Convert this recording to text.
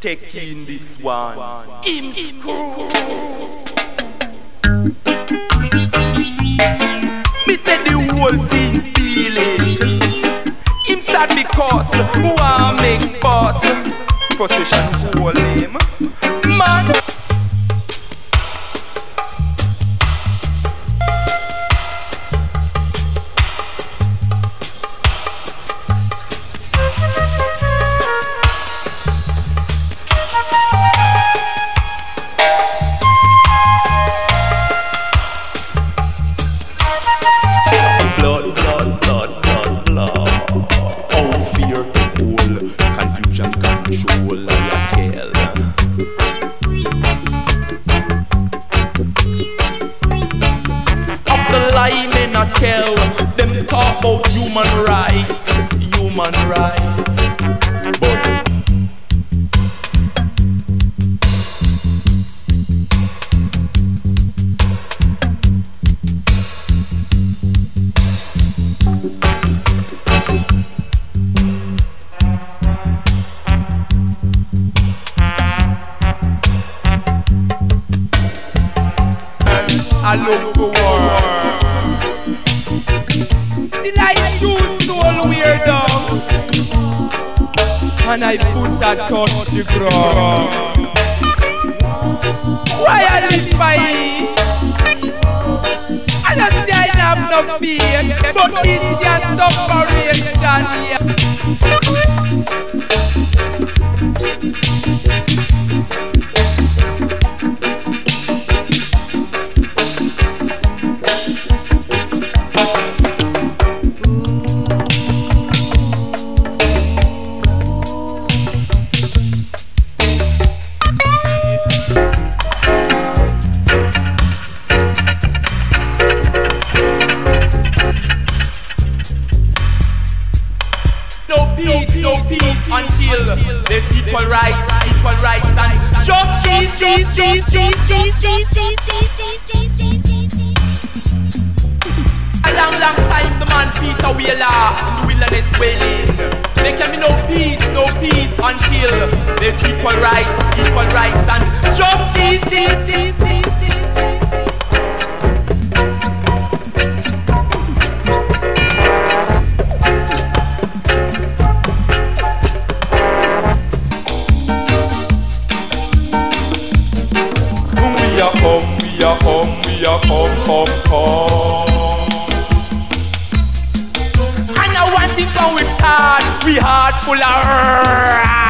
take in this one. Him screw. Me say the whole scene feel it. Him start because who want make boss. Frustration hold him. Man. Them talk about human rights, but I look for war. Till I choose soul weirdo, and I put that touch the ground. Why I live fight? I don't say I have no fear, but this can separation here. No peace until there's equal rights and justice. A long time the man Peter Wheeler in the wilderness wailing. There can be no peace until there's equal rights and justice. We are come. And I want it from we hard full of